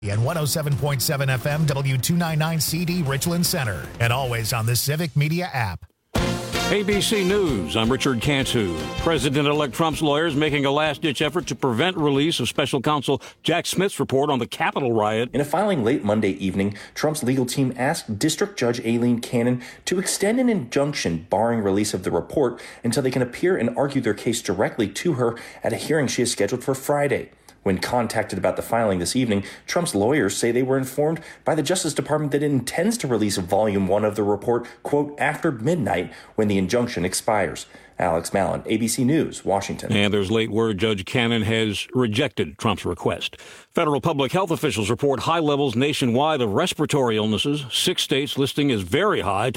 And 107.7 FM W299CD Richland Center. And always on the Civic Media app. ABC News, I'm Richard Cantu. President-elect Trump's lawyers making a last-ditch effort to prevent release of special counsel Jack Smith's report on the Capitol riot. In a filing late Monday evening, Trump's legal team asked District Judge Aileen Cannon to extend an injunction barring release of the report until they can appear and argue their case directly to her at a hearing she has scheduled for Friday. When contacted about the filing this evening, Trump's lawyers say they were informed by the Justice Department that it intends to release Volume 1 of the report, quote, after midnight when the injunction expires. Alex Mallon, ABC News, Washington. And there's late word Judge Cannon has rejected Trump's request. Federal public health officials report high levels nationwide of respiratory illnesses. 6 states listing as very high,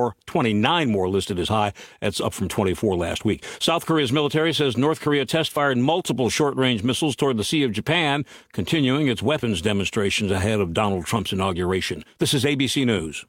29 more listed as high. That's up from 24 last week. South Korea's military says North Korea test-fired multiple short-range missiles toward the Sea of Japan, continuing its weapons demonstrations ahead of Donald Trump's inauguration. This is ABC News.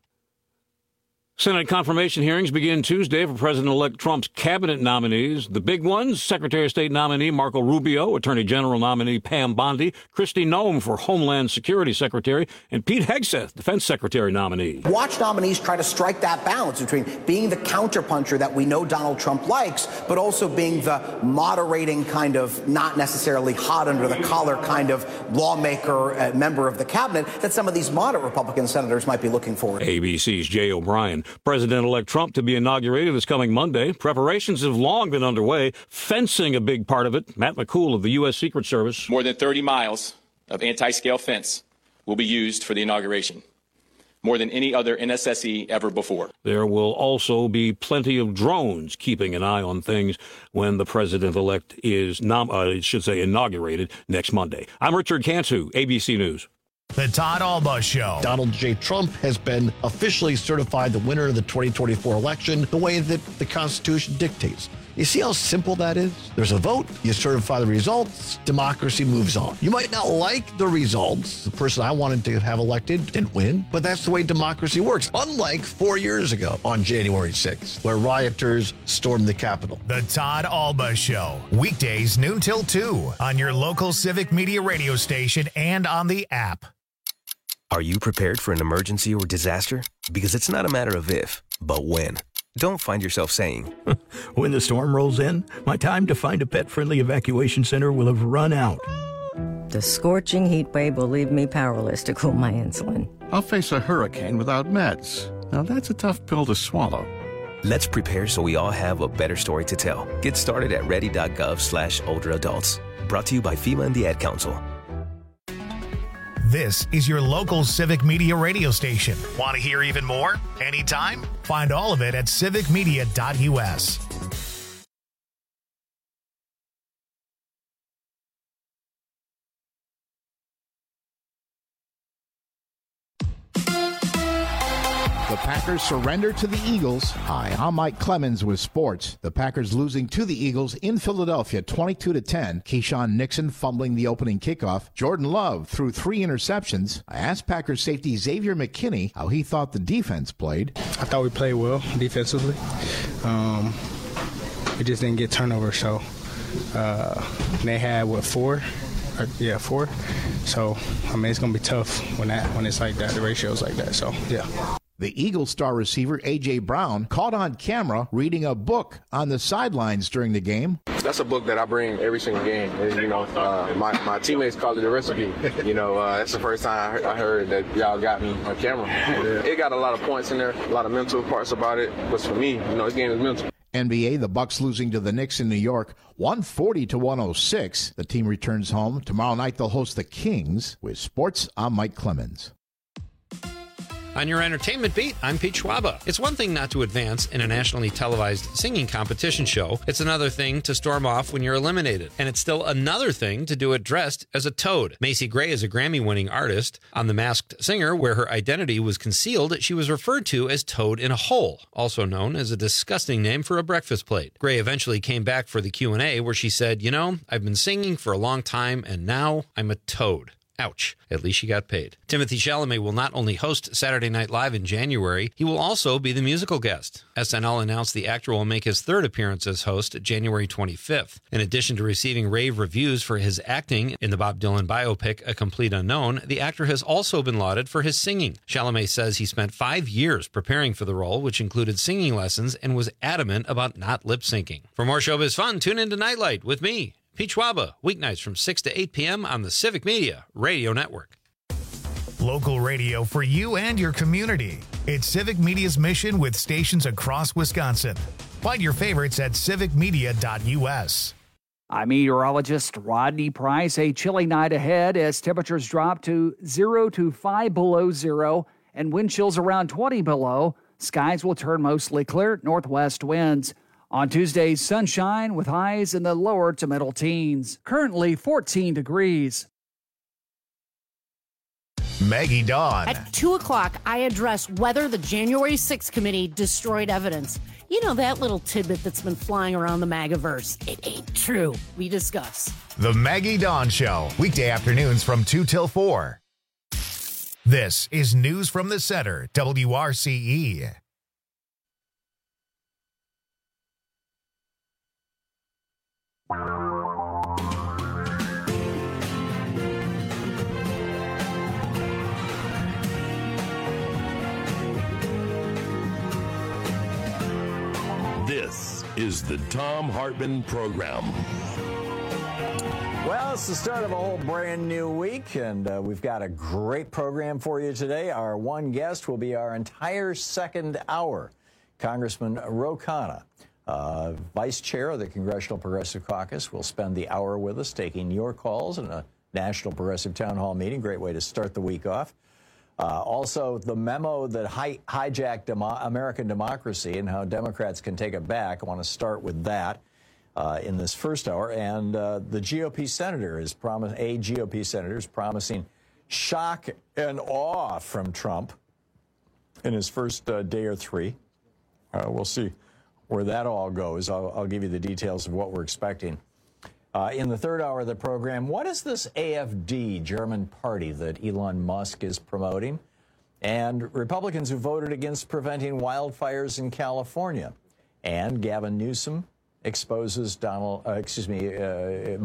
Senate confirmation hearings begin Tuesday for President-elect Trump's cabinet nominees. The big ones, Secretary of State nominee Marco Rubio, Attorney General nominee Pam Bondi, Kristi Noem for Homeland Security Secretary, and Pete Hegseth, Defense Secretary nominee. Watch nominees try to strike that balance between being the counterpuncher that we know Donald Trump likes, but also being the moderating kind of not necessarily hot under the collar kind of lawmaker, member of the cabinet that some of these moderate Republican senators might be looking for. ABC's Jay O'Brien. President-elect Trump to be inaugurated this coming Monday. Preparations have long been underway, fencing a big part of it. Matt McCool of the U.S. Secret Service. More than 30 miles of anti-scale fence will be used for the inauguration, more than any other NSSE ever before. There will also be plenty of drones keeping an eye on things when the president-elect is, inaugurated next Monday. I'm Richard Cantu, ABC News. The Todd Alba Show. Donald J. Trump has been officially certified the winner of the 2024 election the way that the Constitution dictates. You see how simple that is? There's a vote, you certify the results, democracy moves on. You might not like the results. The person I wanted to have elected didn't win, but that's the way democracy works. Unlike 4 years ago on January 6th, where rioters stormed the Capitol. The Todd Alba Show. Weekdays noon till 2 on your local Civic Media radio station and on the app. Are you prepared for an emergency or disaster? Because it's not a matter of if, but when. Don't find yourself saying, when the storm rolls in, my time to find a pet-friendly evacuation center will have run out. The scorching heat wave will leave me powerless to cool my insulin. I'll face a hurricane without meds. Now that's a tough pill to swallow. Let's prepare so we all have a better story to tell. Get started at ready.gov/older adults. Brought to you by FEMA and the Ad Council. This is your local Civic Media radio station. Want to hear even more? Anytime? Find all of it at civicmedia.us. The Packers surrender to the Eagles. Hi, I'm Mike Clemens with sports. The Packers losing to the Eagles in Philadelphia 22-10. Keyshawn Nixon fumbling the opening kickoff. Jordan Love threw 3 interceptions. I asked Packers safety Xavier McKinney how he thought the defense played. I thought we played well defensively. We just didn't get turnovers, so they had, 4? 4. So, I mean, it's going to be tough when it's like that, the ratio's like that, so, yeah. The Eagles star receiver, A.J. Brown, caught on camera reading a book on the sidelines during the game. That's a book that I bring every single game. And, my teammates call it a recipe. That's the first time I heard that y'all got me on camera. It got a lot of points in there, a lot of mental parts about it. But for me, this game is mental. NBA, the Bucks losing to the Knicks in New York, 140-106. The team returns home. Tomorrow night they'll host the Kings. With sports, I'm Mike Clemens. On your entertainment beat, I'm Pete Schwaba. It's one thing not to advance in a nationally televised singing competition show. It's another thing to storm off when you're eliminated. And it's still another thing to do it dressed as a toad. Macy Gray is a Grammy-winning artist. On The Masked Singer, where her identity was concealed, she was referred to as Toad in a Hole, also known as a disgusting name for a breakfast plate. Gray eventually came back for the Q&A where she said, I've been singing for a long time and now I'm a toad. Ouch. At least she got paid. Timothée Chalamet will not only host Saturday Night Live in January, he will also be the musical guest. SNL announced the actor will make his third appearance as host January 25th. In addition to receiving rave reviews for his acting in the Bob Dylan biopic A Complete Unknown, the actor has also been lauded for his singing. Chalamet says he spent 5 years preparing for the role, which included singing lessons, and was adamant about not lip-syncing. For more showbiz fun, tune into Nightlight with me, Pete Schwaba, weeknights from 6 to 8 p.m. on the Civic Media Radio Network. Local radio for you and your community. It's Civic Media's mission with stations across Wisconsin. Find your favorites at civicmedia.us. I'm meteorologist Rodney Price. A chilly night ahead as temperatures drop to 0 to 5 below zero and wind chills around 20 below. Skies will turn mostly clear, northwest winds. On Tuesday, sunshine with highs in the lower to middle teens. Currently 14 degrees. Maggie Dawn. At 2 o'clock, I address whether the January 6th committee destroyed evidence. You know, that little tidbit that's been flying around the MAGAverse. It ain't true. We discuss. The Maggie Dawn Show. Weekday afternoons from 2 till 4. This is News from the Center, WRCE. This is the Thom Hartmann Program. Well, it's the start of a whole brand new week, and we've got a great program for you today. Our one guest will be our entire second hour, Congressman Ro Khanna. Vice Chair of the Congressional Progressive Caucus will spend the hour with us taking your calls in a National Progressive Town Hall meeting. Great way to start the week off. Also, the memo that hijacked American democracy and how Democrats can take it back. I want to start with that in this first hour. And the GOP senator is promising shock and awe from Trump in his first day or three. We'll see where that all goes. I'll give you the details of what we're expecting. In the third hour of the program, what is this AfD German party that Elon Musk is promoting? And Republicans who voted against preventing wildfires in California. And Gavin Newsom exposes Elon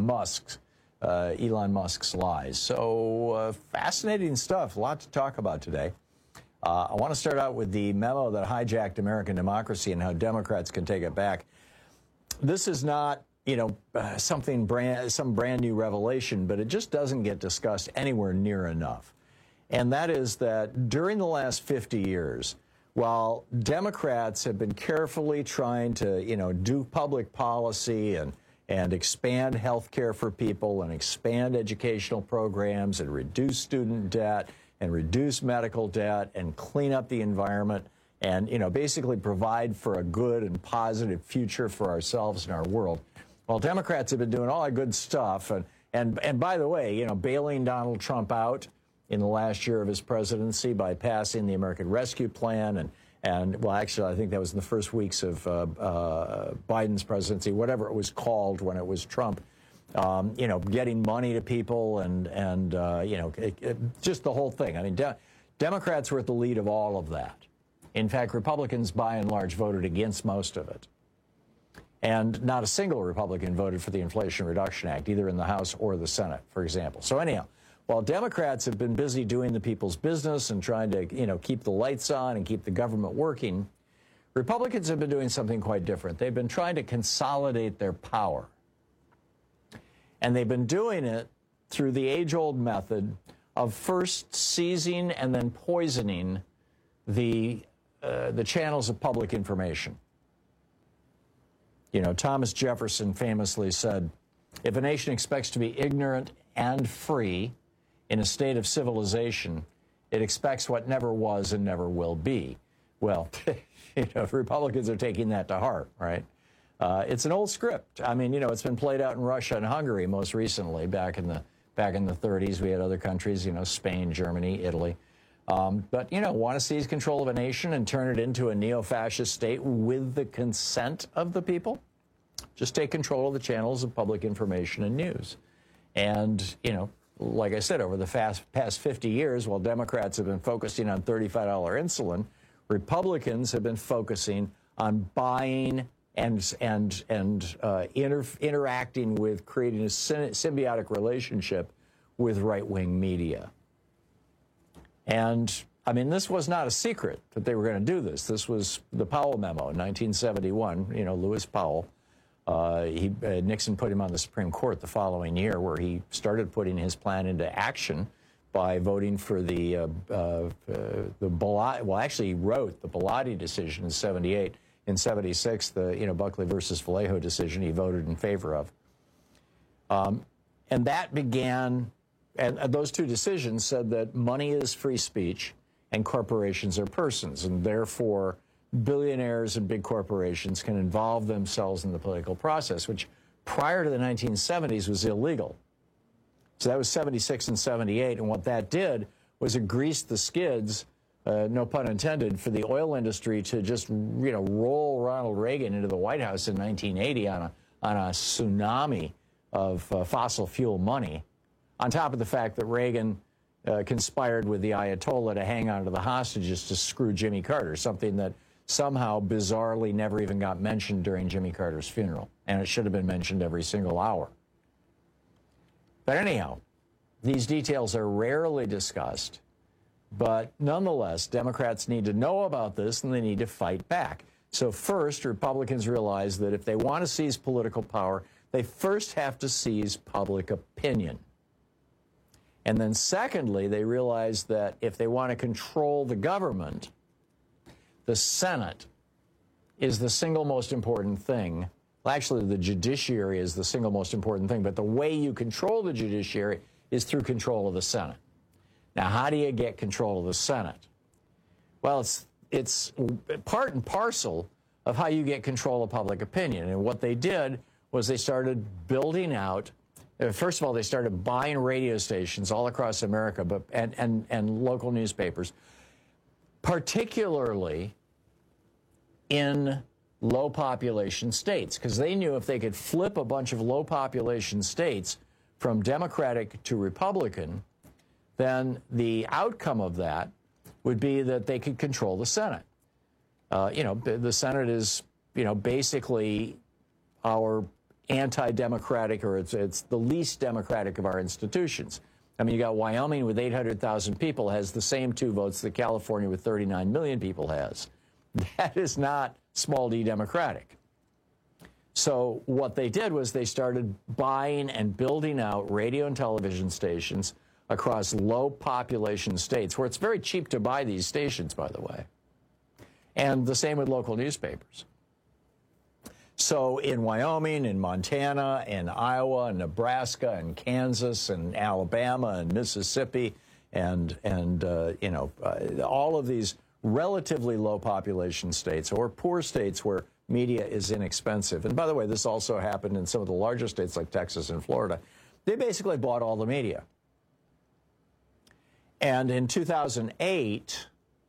Musk's lies. So fascinating stuff, a lot to talk about today. I want to start out with the memo that hijacked American democracy and how Democrats can take it back. This is not, some brand new revelation, but it just doesn't get discussed anywhere near enough. And that is that during the last 50 years, while Democrats have been carefully trying to, do public policy and expand health care for people and expand educational programs and reduce student debt and reduce medical debt and clean up the environment and, basically provide for a good and positive future for ourselves and our world. Well, Democrats have been doing all that good stuff. And by the way, bailing Donald Trump out in the last year of his presidency by passing the American Rescue Plan. And well, actually, I think that was in the first weeks of Biden's presidency, whatever it was called when it was Trump. Getting money to people and just the whole thing. I mean, Democrats were at the lead of all of that. In fact, Republicans, by and large, voted against most of it. And not a single Republican voted for the Inflation Reduction Act, either in the House or the Senate, for example. So anyhow, while Democrats have been busy doing the people's business and trying to, keep the lights on and keep the government working, Republicans have been doing something quite different. They've been trying to consolidate their power. And they've been doing it through the age-old method of first seizing and then poisoning the channels of public information. Thomas Jefferson famously said, if a nation expects to be ignorant and free in a state of civilization, it expects what never was and never will be. Well, Republicans are taking that to heart, right? It's an old script. I mean, it's been played out in Russia and Hungary most recently. Back in the 30s, we had other countries, Spain, Germany, Italy. But want to seize control of a nation and turn it into a neo-fascist state with the consent of the people? Just take control of the channels of public information and news. And, like I said, over the past 50 years, while Democrats have been focusing on $35 insulin, Republicans have been focusing on buying and interacting with, creating a symbiotic relationship with right-wing media. And, I mean, this was not a secret that they were going to do this. This was the Powell memo in 1971, Lewis Powell. Nixon put him on the Supreme Court the following year, where he started putting his plan into action by voting for the Bellotti. Well, actually, he wrote the Bellotti decision in '78. In '76, the Buckley versus Vallejo decision, he voted in favor of. And that began, and those two decisions said that money is free speech and corporations are persons, and therefore billionaires and big corporations can involve themselves in the political process, which prior to the 1970s was illegal. So that was 76 and 78, and what that did was it greased the skids, no pun intended, for the oil industry to just, roll Ronald Reagan into the White House in 1980 on a tsunami of fossil fuel money, on top of the fact that Reagan conspired with the Ayatollah to hang on to the hostages to screw Jimmy Carter, something that somehow bizarrely never even got mentioned during Jimmy Carter's funeral, and it should have been mentioned every single hour. But anyhow, these details are rarely discussed, but nonetheless, Democrats need to know about this and they need to fight back. So first, Republicans realize that if they want to seize political power, they first have to seize public opinion. And then secondly, they realize that if they want to control the government, the Senate is the single most important thing. Well, actually, the judiciary is the single most important thing, but the way you control the judiciary is through control of the Senate. Now, how do you get control of the Senate? Well, it's part and parcel of how you get control of public opinion. And what they did was they started building out, first of all, they started buying radio stations all across America, and local newspapers, particularly in low population states, because they knew if they could flip a bunch of low population states from Democratic to Republican, then the outcome of that would be that they could control the Senate. The Senate is, basically our anti-democratic, or it's the least democratic of our institutions. I mean, you got Wyoming with 800,000 people has the same 2 votes that California with 39 million people has. That is not small d democratic. So what they did was they started buying and building out radio and television stations across low population states, where it's very cheap to buy these stations, by the way. And the same with local newspapers. So in Wyoming, in Montana, in Iowa, and Nebraska, and Kansas, and Alabama, and Mississippi, and all of these relatively low population states or poor states where media is inexpensive. And by the way, this also happened in some of the larger states like Texas and Florida. They basically bought all the media. And in 2008,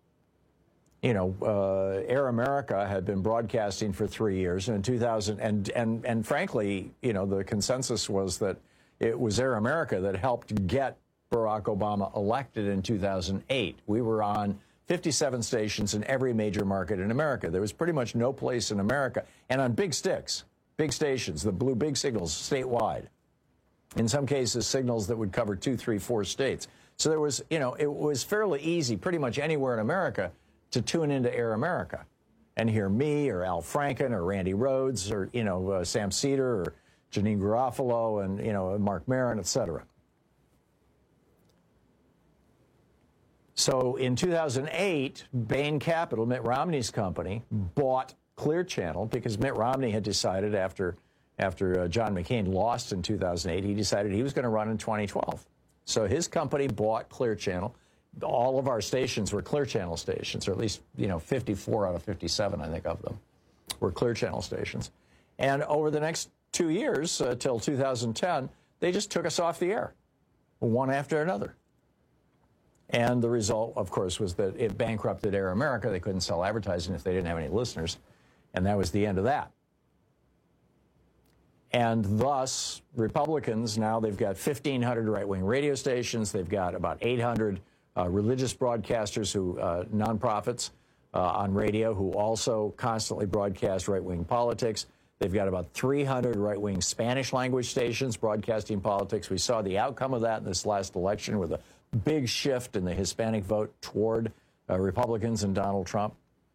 Air America had been broadcasting for 3 years, and in 2000, and frankly, the consensus was that it was Air America that helped get Barack Obama elected in 2008. We were on 57 stations in every major market in America. There was pretty much no place in America, and on big sticks, big stations that blew big signals statewide. In some cases, signals that would cover 2, 3, 4 states. So there was, it was fairly easy, pretty much anywhere in America, to tune into Air America and hear me or Al Franken or Randy Rhoads or, Sam Cedar or Janine Garofalo and, Mark Maron, et cetera. So in 2008, Bain Capital, Mitt Romney's company, bought Clear Channel because Mitt Romney had decided after John McCain lost in 2008, he decided he was going to run in 2012. So his company bought Clear Channel. All of our stations were Clear Channel stations, or at least, 54 out of 57, I think, of them were Clear Channel stations. And over the next 2 years, till 2010, they just took us off the air, one after another. And the result, of course, was that it bankrupted Air America. They couldn't sell advertising if they didn't have any listeners. And that was the end of that. And thus, Republicans, now they've got 1,500 right-wing radio stations. They've got about 800 religious broadcasters, nonprofits on radio, who also constantly broadcast right-wing politics. They've got about 300 right-wing Spanish-language stations broadcasting politics. We saw the outcome of that in this last election with a big shift in the Hispanic vote toward Republicans and Donald Trump.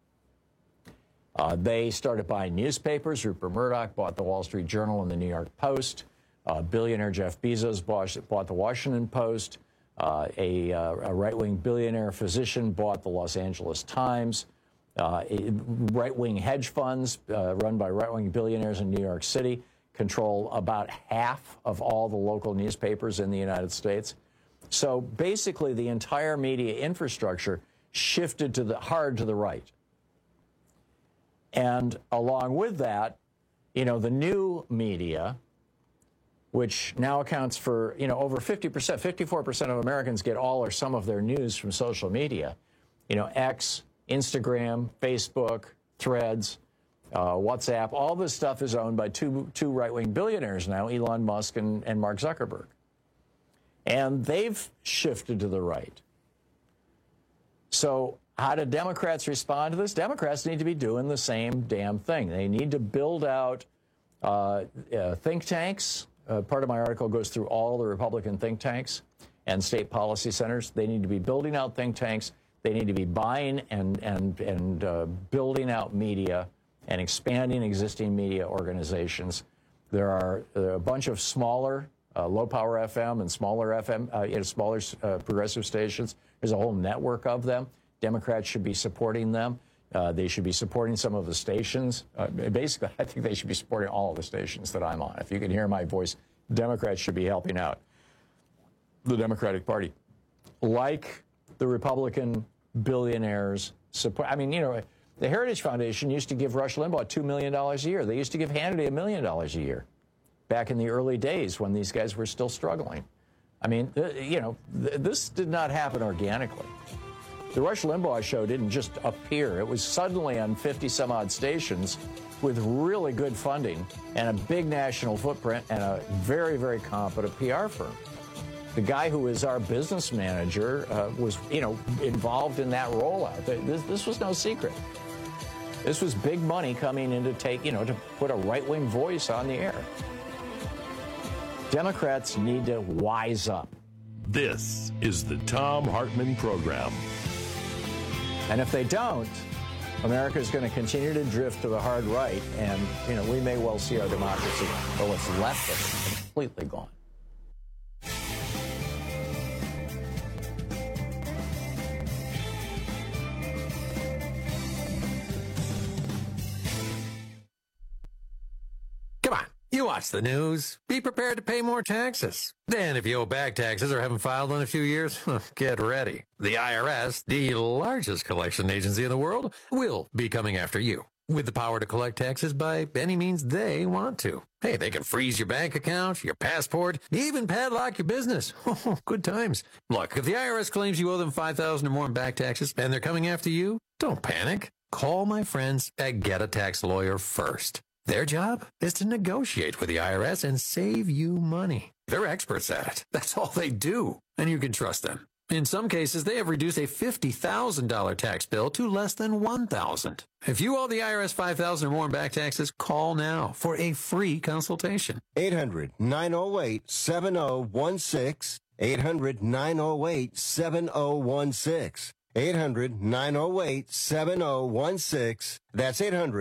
They started buying newspapers. Rupert Murdoch bought the Wall Street Journal and the New York Post. Billionaire Jeff Bezos bought the Washington Post. A right-wing billionaire physician bought the Los Angeles Times. Right-wing hedge funds run by right-wing billionaires in New York City control about half of all the local newspapers in the United States. So basically, the entire media infrastructure shifted to the right. And along with that, the new media, which now accounts for, over 50%, 54% of Americans get all or some of their news from social media. X, Instagram, Facebook, Threads, WhatsApp, all this stuff is owned by two right-wing billionaires now, Elon Musk and Mark Zuckerberg. And they've shifted to the right. So how do Democrats respond to this? Democrats need to be doing the same damn thing. They need to build out think tanks. Part of my article goes through all the Republican think tanks and state policy centers. They need to be building out think tanks. They need to be buying and building out media and expanding existing media organizations. There are a bunch of smaller low-power FM and smaller FM, smaller progressive stations. There's a whole network of them. Democrats should be supporting them. They should be supporting some of the stations. Basically, I think they should be supporting all of the stations that I'm on. If you can hear my voice, Democrats should be helping out the Democratic Party. Like the Republican billionaires support. I mean, the Heritage Foundation used to give Rush Limbaugh $2 million a year. They used to give Hannity $1 million a year back in the early days when these guys were still struggling. I mean, this did not happen organically. The Rush Limbaugh show didn't just appear. It was suddenly on 50-some-odd stations with really good funding and a big national footprint and a very, very competent PR firm. The guy who is our business manager was, involved in that rollout. This was no secret. This was big money coming in to to put a right-wing voice on the air. Democrats need to wise up. This is the Thom Hartmann Program. And if they don't, America is going to continue to drift to the hard right, and, we may well see our democracy, or what's left of it, completely gone. You watch the news. Be prepared to pay more taxes. Then if you owe back taxes or haven't filed in a few years, get ready. The IRS, the largest collection agency in the world, will be coming after you with the power to collect taxes by any means they want to. Hey, they can freeze your bank account, your passport, even padlock your business. Good times. Look, if the IRS claims you owe them $5,000 or more in back taxes and they're coming after you, don't panic. Call my friends at Get a Tax Lawyer first. Their job is to negotiate with the IRS and save you money. They're experts at it. That's all they do, and you can trust them. In some cases, they have reduced a $50,000 tax bill to less than $1,000. If you owe the IRS $5,000 or more in back taxes, call now for a free consultation. 800-908-7016. 800-908-7016. 800-908-7016. That's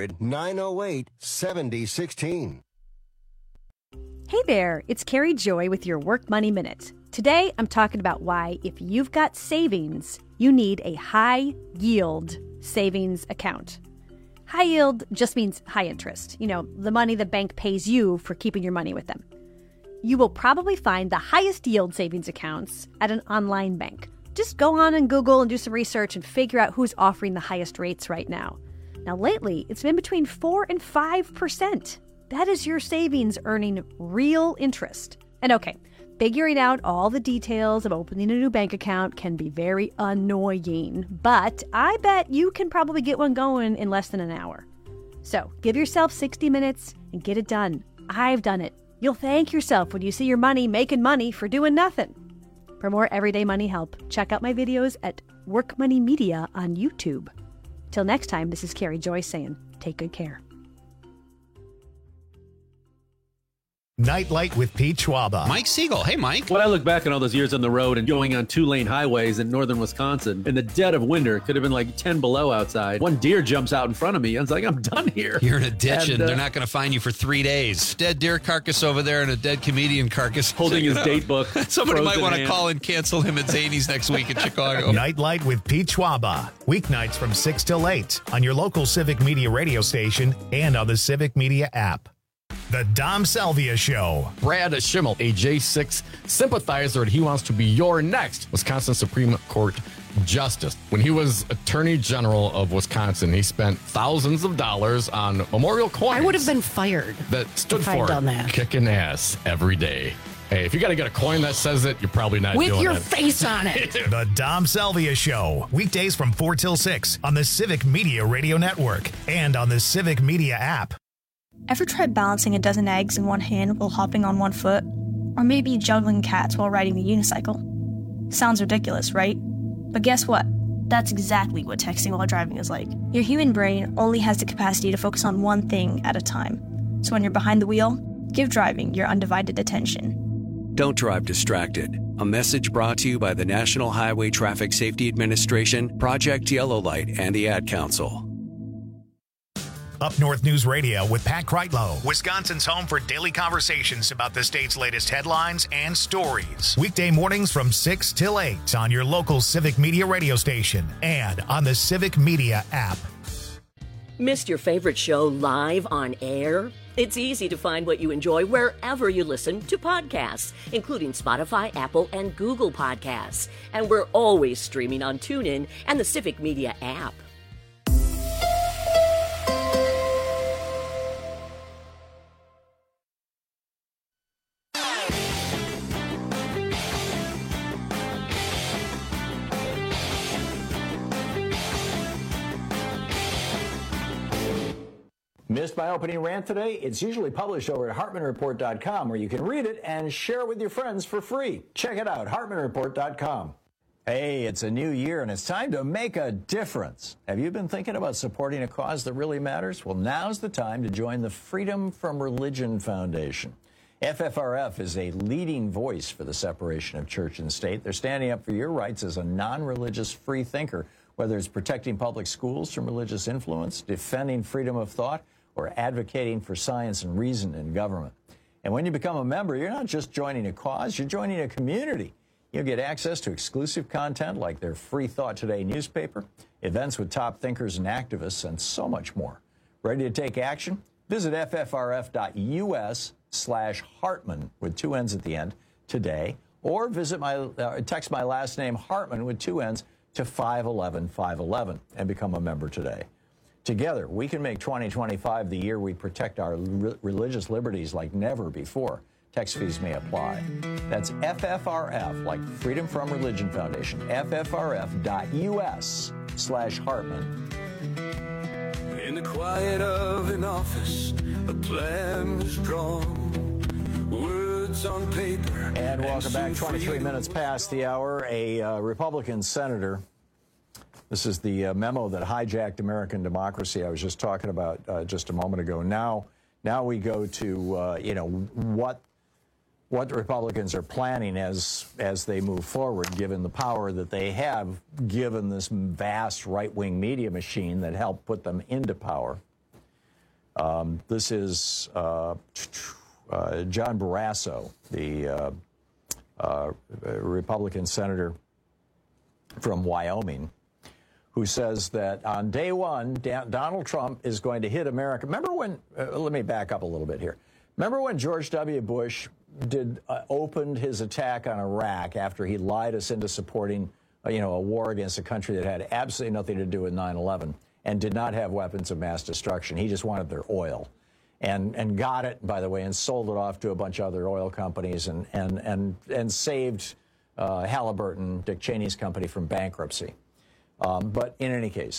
800-908-7016. Hey there, it's Carrie Joy with your Work Money Minute. Today, I'm talking about why, if you've got savings, you need a high-yield savings account. High yield just means high interest. The money the bank pays you for keeping your money with them. You will probably find the highest yield savings accounts at an online bank. Just go on and Google and do some research and figure out who's offering the highest rates right now. Now, lately, it's been between 4 and 5%. That is your savings earning real interest. And okay, figuring out all the details of opening a new bank account can be very annoying, but I bet you can probably get one going in less than an hour. So give yourself 60 minutes and get it done. I've done it. You'll thank yourself when you see your money making money for doing nothing. For more everyday money help, check out my videos at Work Money Media on YouTube. Till next time, this is Carrie Joyce saying, take good care. Nightlight with Pete Schwaba. Mike Siegel. Hey, Mike. When I look back on all those years on the road and going on 2-lane highways in northern Wisconsin, in the dead of winter, it could have been like 10 below outside. One deer jumps out in front of me. I was like, I'm done here. You're in a ditch and they're not going to find you for 3 days. Dead deer carcass over there and a dead comedian carcass. Holding his date book. Somebody might want to call and cancel him at Zany's next week in Chicago. Nightlight with Pete Schwaba. Weeknights from 6 till 8 on your local Civic Media radio station and on the Civic Media app. The Dom Salvia Show. Brad Schimmel, a J6 sympathizer, and he wants to be your next Wisconsin Supreme Court Justice. When he was Attorney General of Wisconsin, he spent thousands of dollars on memorial coins. I would have been fired. That stood if I'd for done that. kicking ass every day. Hey, if you got to get a coin that says it, you're probably not with doing your it. face on it. The Dom Salvia Show. Weekdays from 4 till 6 on the Civic Media Radio Network and on the Civic Media app. Ever tried balancing a dozen eggs in one hand while hopping on one foot? Or maybe juggling cats while riding the unicycle? Sounds ridiculous, right? But guess what? That's exactly what texting while driving is like. Your human brain only has the capacity to focus on one thing at a time. So when you're behind the wheel, give driving your undivided attention. Don't drive distracted. A message brought to you by the National Highway Traffic Safety Administration, Project Yellow Light, and the Ad Council. Up North News Radio with Pat Kreitlow, Wisconsin's home for daily conversations about the state's latest headlines and stories. Weekday mornings from 6 till 8 on your local Civic Media radio station and on the Civic Media app. Missed your favorite show live on air? It's easy to find what you enjoy wherever you listen to podcasts, including Spotify, Apple, and Google Podcasts. And we're always streaming on TuneIn and the Civic Media app. Missed my opening rant today? It's usually published over at HartmanReport.com, where you can read it and share it with your friends for free. Check it out, HartmanReport.com. Hey, it's a new year and it's time to make a difference. Have you been thinking about supporting a cause that really matters? Well, now's the time to join the Freedom from Religion Foundation. FFRF is a leading voice for the separation of church and state. They're standing up for your rights as a non-religious free thinker, whether it's protecting public schools from religious influence, defending freedom of thought, or advocating for science and reason in government. And when you become a member, you're not just joining a cause, you're joining a community. You'll get access to exclusive content like their Free Thought Today newspaper, events with top thinkers and activists, and so much more. Ready to take action? Visit ffrf.us/Hartman with 2 N's at the end today, or text my last name Hartman with 2 N's to 511-511 and become a member today. Together, we can make 2025 the year we protect our religious liberties like never before. Text fees may apply. That's FFRF, like Freedom from Religion Foundation, ffrf.us/Hartman. In the quiet of an office, a plan was drawn, words on paper. And welcome back. 23 minutes past the hour. A Republican senator. This is the memo that hijacked American democracy I was just talking about just a moment ago. Now we go to what the Republicans are planning as they move forward, given the power that they have, given this vast right-wing media machine that helped put them into power. This is John Barrasso, the Republican senator from Wyoming, who says that on day one, Donald Trump is going to hit America. Remember when, let me back up a little bit here. Remember when George W. Bush opened his attack on Iraq after he lied us into supporting, a war against a country that had absolutely nothing to do with 9/11 and did not have weapons of mass destruction. He just wanted their oil and got it, by the way, and sold it off to a bunch of other oil companies and saved Halliburton, Dick Cheney's company, from bankruptcy. But in any case,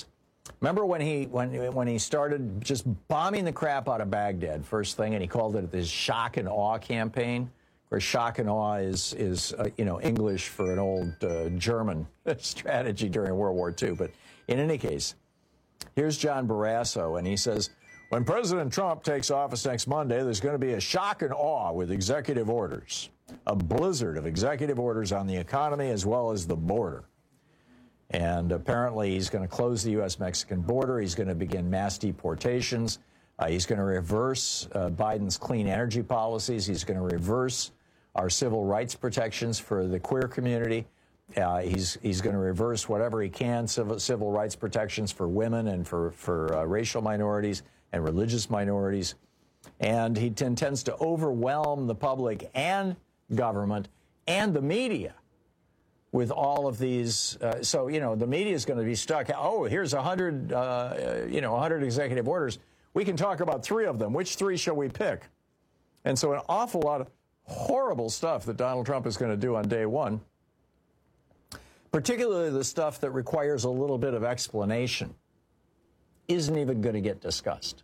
Remember when he started just bombing the crap out of Baghdad first thing, and he called it his shock and awe campaign? Where shock and awe is English for an old German strategy during World War II. But in any case, here's John Barrasso, and he says, when President Trump takes office next Monday, there's going to be a shock and awe with executive orders, a blizzard of executive orders on the economy as well as the border. And apparently he's going to close the U.S.-Mexican border. He's going to begin mass deportations. He's going to reverse Biden's clean energy policies. He's going to reverse our civil rights protections for the queer community. He's going to reverse whatever he can, civil rights protections for women and for racial minorities and religious minorities. And he intends to overwhelm the public and government and the media with all of these. So, the media is going to be stuck. Oh, here's 100 executive orders. We can talk about 3 of them. Which 3 shall we pick? And so an awful lot of horrible stuff that Donald Trump is going to do on day one, particularly the stuff that requires a little bit of explanation, isn't even going to get discussed.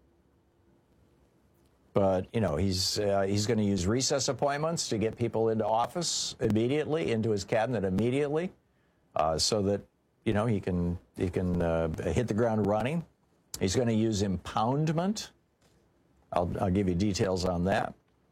But, he's going to use recess appointments to get people into office immediately, into his cabinet immediately, so that, he can hit the ground running. He's going to use impoundment. I'll give you details on that.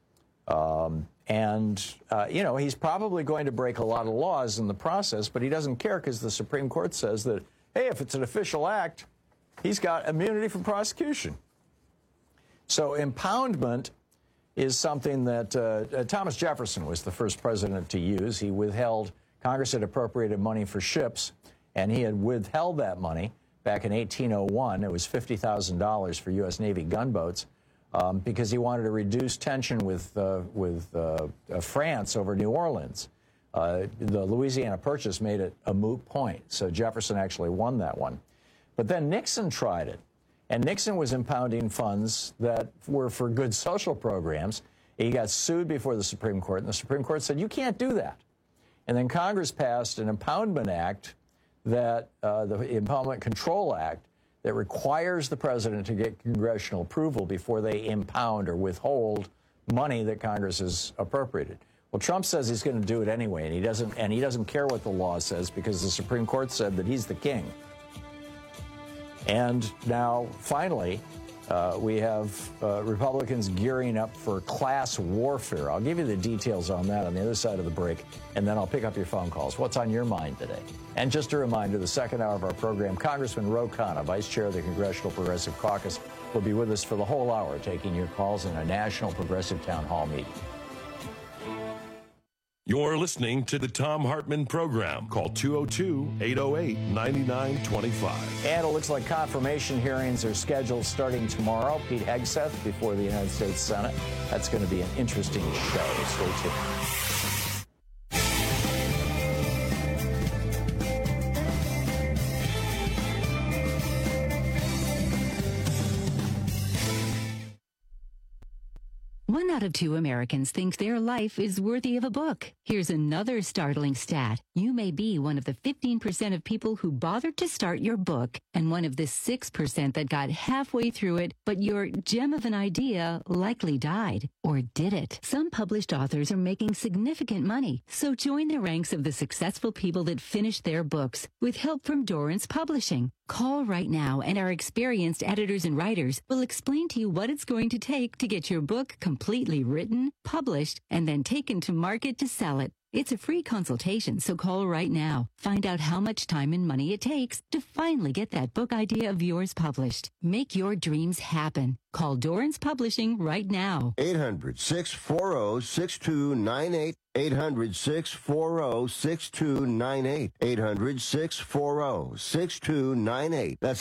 He's probably going to break a lot of laws in the process, but he doesn't care because the Supreme Court says that, hey, if it's an official act, he's got immunity from prosecution. So impoundment is something that Thomas Jefferson was the first president to use. He withheld, Congress had appropriated money for ships, and he had withheld that money back in 1801. It was $50,000 for U.S. Navy gunboats because he wanted to reduce tension with France over New Orleans. The Louisiana Purchase made it a moot point, so Jefferson actually won that one. But then Nixon tried it. And Nixon was impounding funds that were for good social programs. He got sued before the Supreme Court, and the Supreme Court said, you can't do that. And then Congress passed an impoundment act, the Impoundment Control Act, that requires the president to get congressional approval before they impound or withhold money that Congress has appropriated. Well, Trump says he's going to do it anyway, and he doesn't care what the law says because the Supreme Court said that he's the king. And now, finally, we have Republicans gearing up for class warfare. I'll give you the details on that on the other side of the break, and then I'll pick up your phone calls. What's on your mind today? And just a reminder, the second hour of our program, Congressman Ro Khanna, Vice Chair of the Congressional Progressive Caucus, will be with us for the whole hour, taking your calls in a national progressive town hall meeting. You're listening to the Thom Hartmann Program. Call 202-808-9925. And it looks like confirmation hearings are scheduled starting tomorrow. Pete Hegseth before the United States Senate. That's going to be an interesting show. Stay tuned. One out of 2 Americans think their life is worthy of a book. Here's another startling stat. You may be one of the 15% of people who bothered to start your book and one of the 6% that got halfway through it, but your gem of an idea likely died. Or did it? Some published authors are making significant money, so join the ranks of the successful people that finished their books with help from Dorrance Publishing. Call right now, and our experienced editors and writers will explain to you what it's going to take to get your book completely written, published, and then taken to market to sell it. It's a free consultation, so call right now. Find out how much time and money it takes to finally get that book idea of yours published. Make your dreams happen. Call Dorrance Publishing right now. 800-640-6298. 800-640-6298. 800-640-6298. That's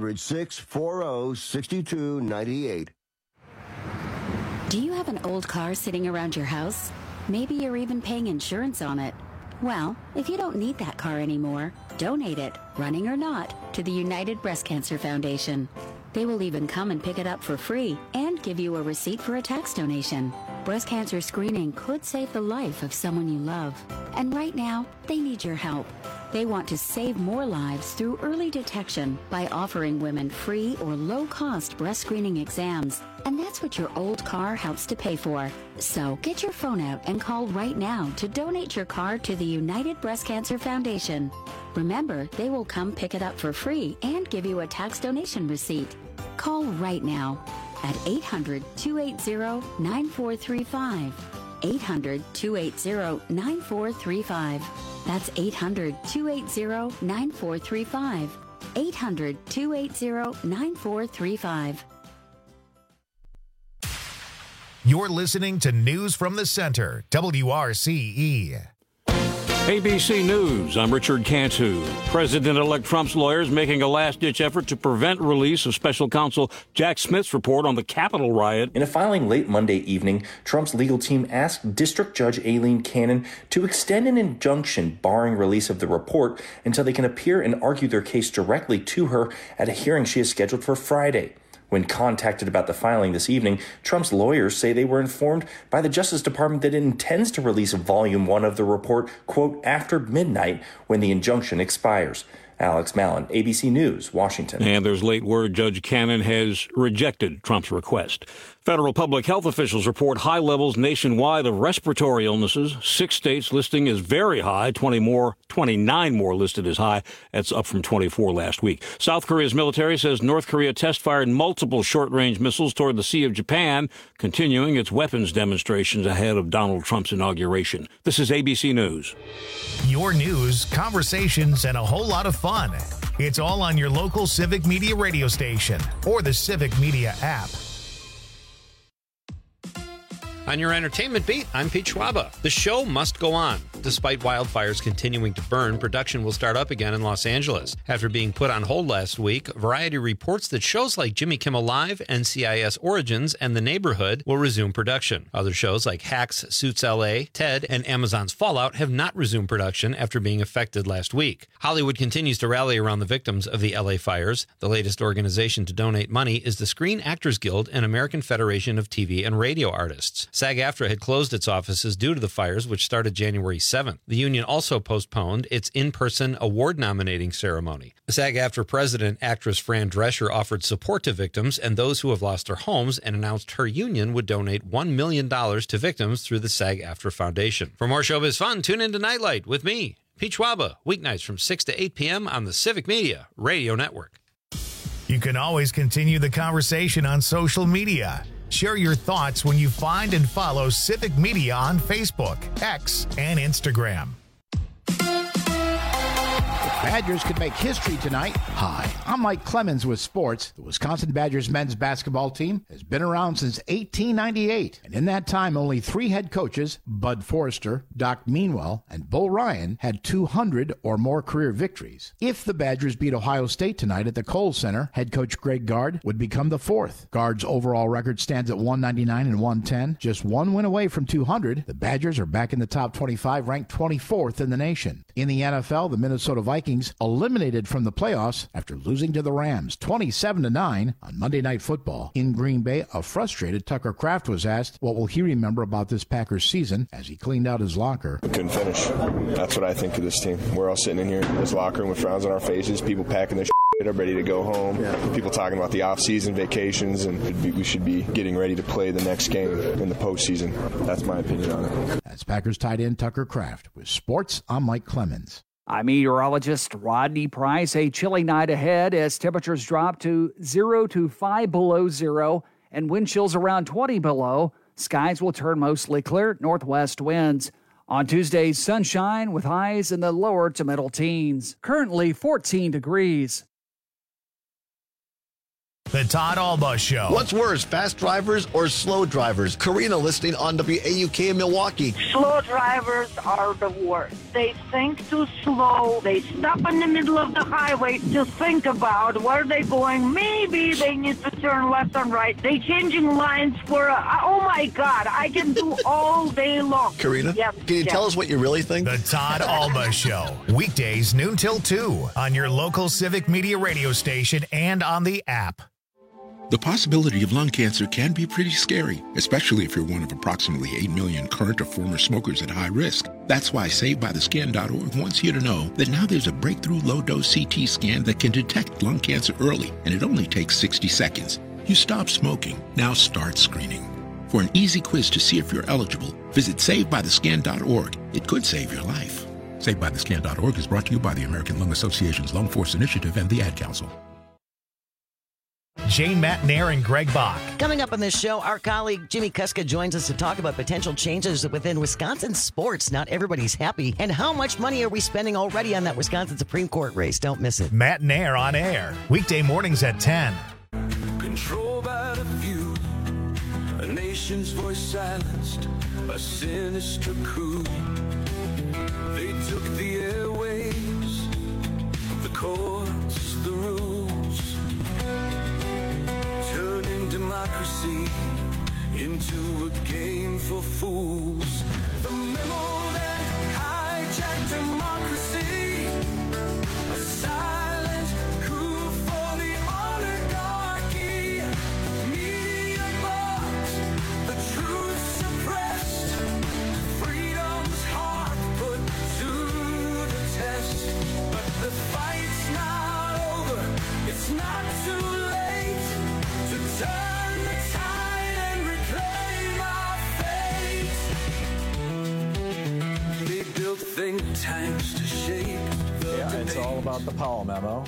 800-640-6298. Do you have an old car sitting around your house? Maybe you're even paying insurance on it. Well, if you don't need that car anymore, donate it, running or not, to the United Breast Cancer Foundation. They will even come and pick it up for free and give you a receipt for a tax donation. Breast cancer screening could save the life of someone you love. And right now, they need your help. They want to save more lives through early detection by offering women free or low-cost breast screening exams. And that's what your old car helps to pay for. So get your phone out and call right now to donate your car to the United Breast Cancer Foundation. Remember, they will come pick it up for free and give you a tax donation receipt. Call right now at 800-280-9435. 800-280-9435. That's 800-280-9435. 800-280-9435. You're listening to News from the Center, WRCE. ABC News, I'm Richard Cantu. President-elect Trump's lawyers making a last-ditch effort to prevent release of special counsel Jack Smith's report on the Capitol riot. In a filing late Monday evening, Trump's legal team asked District Judge Aileen Cannon to extend an injunction barring release of the report until they can appear and argue their case directly to her at a hearing she has scheduled for Friday. When contacted about the filing this evening, Trump's lawyers say they were informed by the Justice Department that it intends to release Volume 1 of the report, quote, after midnight when the injunction expires. Alex Mallon, ABC News, Washington. And there's late word Judge Cannon has rejected Trump's request. Federal public health officials report high levels nationwide of respiratory illnesses. 6 states listing as very high, 29 more listed as high. That's up from 24 last week. South Korea's military says North Korea test-fired multiple short-range missiles toward the Sea of Japan, continuing its weapons demonstrations ahead of Donald Trump's inauguration. This is ABC News. Your news, conversations, and a whole lot of fun. It's all on your local Civic Media radio station or the Civic Media app. On your entertainment beat, I'm Pete Schwaba. The show must go on. Despite wildfires continuing to burn, production will start up again in Los Angeles. After being put on hold last week, Variety reports that shows like Jimmy Kimmel Live, NCIS Origins, and The Neighborhood will resume production. Other shows like Hacks, Suits LA, Ted, and Amazon's Fallout have not resumed production after being affected last week. Hollywood continues to rally around the victims of the LA fires. The latest organization to donate money is the Screen Actors Guild and American Federation of TV and Radio Artists. SAG-AFTRA had closed its offices due to the fires, which started January 7th. The union also postponed its in-person award nominating ceremony. The SAG-AFTRA president, actress Fran Drescher, offered support to victims and those who have lost their homes and announced her union would donate $1 million to victims through the SAG-AFTRA Foundation. For more showbiz fun, tune into Nightlight with me, Pete Schwaba, weeknights from 6 to 8 p.m. on the Civic Media Radio Network. You can always continue the conversation on social media. Share your thoughts when you find and follow Civic Media on Facebook, X, and Instagram. Badgers could make history tonight. Hi, I'm Mike Clemens with sports. The Wisconsin Badgers men's basketball team has been around since 1898. And in that time, only 3 head coaches, Bud Forrester, Doc Meanwell, and Bo Ryan, had 200 or more career victories. If the Badgers beat Ohio State tonight at the Kohl Center, head coach Greg Gard would become the 4th. Gard's overall record stands at 199 and 110, just 1 win away from 200. The Badgers are back in the top 25, ranked 24th in the nation. In the NFL, the Minnesota Vikings eliminated from the playoffs after losing to the Rams 27-9 on Monday Night Football. In Green Bay, a frustrated Tucker Kraft was asked what will he remember about this Packers season as he cleaned out his locker. We couldn't finish. That's what I think of this team. We're all sitting in here in this locker room with frowns on our faces, people packing their shit up, ready to go home. People talking about the off-season vacations, and we should be getting ready to play the next game in the postseason. That's my opinion on it. That's Packers tight end Tucker Kraft. With sports, I'm Mike Clemens. I'm meteorologist Rodney Price. A chilly night ahead as temperatures drop to 0 to 5 below zero and wind chills around 20 below. Skies will turn mostly clear, northwest winds. On Tuesday, sunshine with highs in the lower to middle teens. Currently 14 degrees. The Todd Alba Show. What's worse, fast drivers or slow drivers? Karina listening on WAUK in Milwaukee. Slow drivers are the worst. They think too slow. They stop in the middle of the highway to think about where they're going. Maybe they need to turn left and right. They changing lines for, oh my God, I can do all day long. Karina, can you tell us what you really think? The Todd Alba Show. Weekdays noon till 2 on your local Civic Media radio station and on the app. The possibility of lung cancer can be pretty scary, especially if you're one of approximately 8 million current or former smokers at high risk. That's why SaveByTheScan.org wants you to know that now there's a breakthrough low-dose CT scan that can detect lung cancer early, and it only takes 60 seconds. You stop smoking, now start screening. For an easy quiz to see if you're eligible, visit SaveByTheScan.org. It could save your life. SaveByTheScan.org is brought to you by the American Lung Association's Lung Force Initiative and the Ad Council. Jane McNair and Greg Bach. Coming up on this show, our colleague Jimmy Kuska joins us to talk about potential changes within Wisconsin sports. Not everybody's happy. And how much money are we spending already on that Wisconsin Supreme Court race? Don't miss it. Matt and Air on air. Weekday mornings at 10. Controlled by the few, a nation's voice silenced, a sinister coup. They took the airwaves, the courts, the rules, turning democracy into a game for fools. The memo that hijacked democracy, a silent coup for the oligarchy. Media bought, the truth suppressed, freedom's heart put to the test. But the fight's not over, it's not too late to turn the tide and reclaim our fate. They built think tanks to shape the debate. It's all about the Powell memo.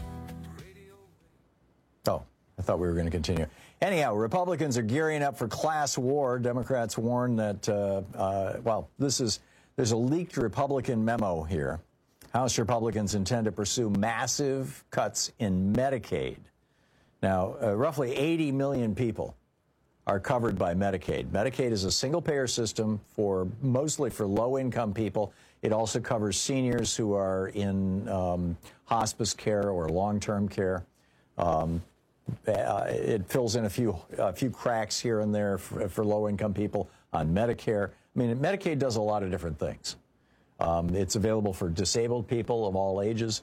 Oh, I thought we were going to continue. Anyhow, Republicans are gearing up for class war. Democrats warn that, there's a leaked Republican memo here. House Republicans intend to pursue massive cuts in Medicaid. Now, roughly 80 million people are covered by Medicaid. Medicaid is a single-payer system mostly for low-income people. It also covers seniors who are in hospice care or long-term care. It fills in a few cracks here and there for low-income people on Medicare. I mean, Medicaid does a lot of different things. It's available for disabled people of all ages.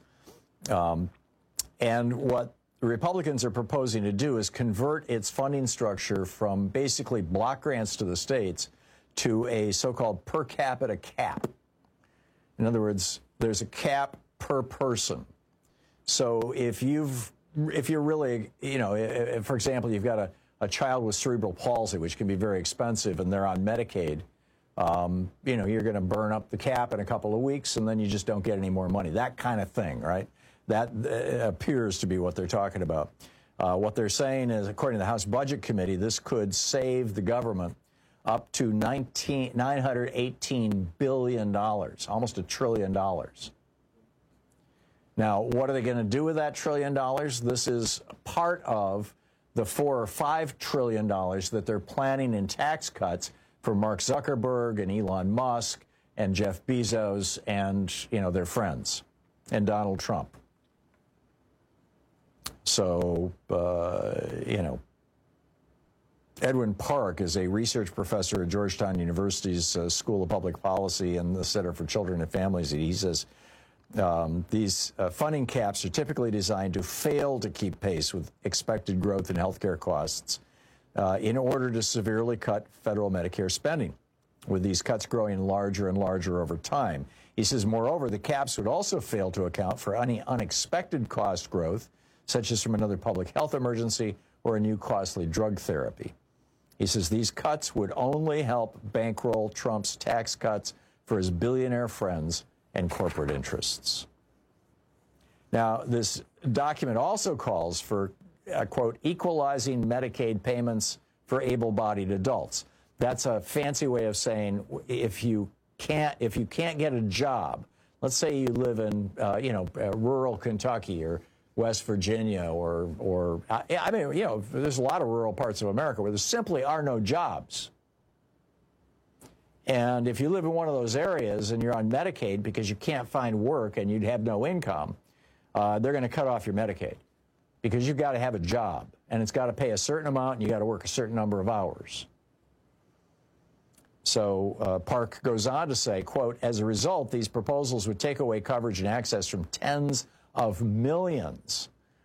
And what the Republicans are proposing to do is convert its funding structure from basically block grants to the states to a so-called per capita cap. In other words, there's a cap per person. So if you're really, if, for example, you've got a child with cerebral palsy, which can be very expensive, and they're on Medicaid, you're going to burn up the cap in a couple of weeks, and then you just don't get any more money. That kind of thing, right? That appears to be what they're talking about. What they're saying is, according to the House Budget Committee, this could save the government up to $918 billion, almost $1 trillion. Now, what are they going to do with that $1 trillion? This is part of the $4 or $5 trillion that they're planning in tax cuts for Mark Zuckerberg and Elon Musk and Jeff Bezos and, their friends, and Donald Trump. So, Edwin Park is a research professor at Georgetown University's School of Public Policy and the Center for Children and Families. He says these funding caps are typically designed to fail to keep pace with expected growth in healthcare costs in order to severely cut federal Medicare spending, with these cuts growing larger and larger over time. He says, moreover, the caps would also fail to account for any unexpected cost growth, such as from another public health emergency or a new costly drug therapy. He says these cuts would only help bankroll Trump's tax cuts for his billionaire friends and corporate interests. Now, this document also calls for, quote, equalizing Medicaid payments for able-bodied adults. That's a fancy way of saying if you can't get a job, let's say you live in, rural Kentucky or West Virginia or there's a lot of rural parts of America where there simply are no jobs. And if you live in one of those areas and you're on Medicaid because you can't find work and you'd have no income, they're going to cut off your Medicaid because you've got to have a job and it's got to pay a certain amount and you got to work a certain number of hours. So Park goes on to say, quote, as a result, these proposals would take away coverage and access from tens of millions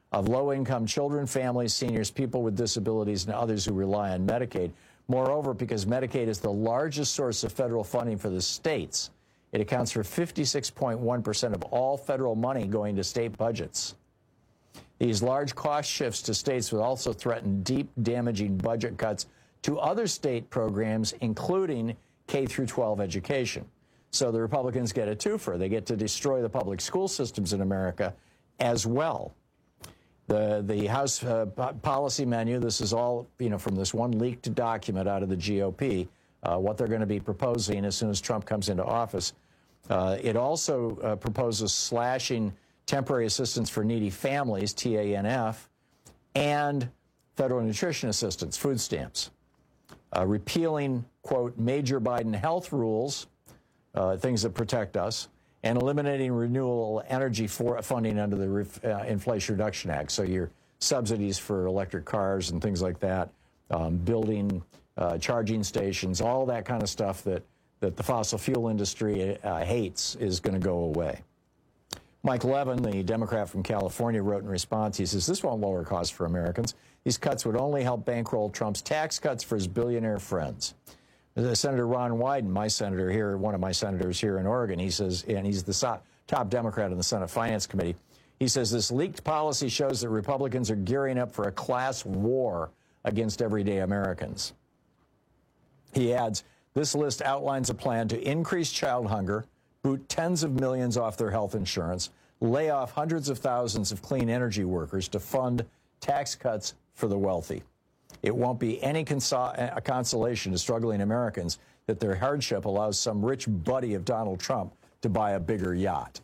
of low-income children, families, seniors, people with disabilities, and others who rely on Medicaid. Moreover, because Medicaid is the largest source of federal funding for the states, it accounts for 56.1% of all federal money going to state budgets. These large cost shifts to states would also threaten deep, damaging budget cuts to other state programs, including K-12 education. So the Republicans get a twofer. They get to destroy the public school systems in America as well. The House policy menu, this is all, from this one leaked document out of the GOP, what they're going to be proposing as soon as Trump comes into office. It also proposes slashing temporary assistance for needy families, TANF, and federal nutrition assistance, food stamps. Repealing, quote, major Biden health rules, things that protect us, and eliminating renewable energy funding under the Inflation Reduction Act. So your subsidies for electric cars and things like that, building charging stations, all that kind of stuff that the fossil fuel industry hates is going to go away. Mike Levin, the Democrat from California, wrote in response, he says, this won't lower costs for Americans. These cuts would only help bankroll Trump's tax cuts for his billionaire friends. Senator Ron Wyden, my senator here, one of my senators here in Oregon, he says, and he's the top Democrat in the Senate Finance Committee, he says this leaked policy shows that Republicans are gearing up for a class war against everyday Americans. He adds, this list outlines a plan to increase child hunger, boot tens of millions off their health insurance, lay off hundreds of thousands of clean energy workers to fund tax cuts for the wealthy. It won't be any consolation to struggling Americans that their hardship allows some rich buddy of Donald Trump to buy a bigger yacht.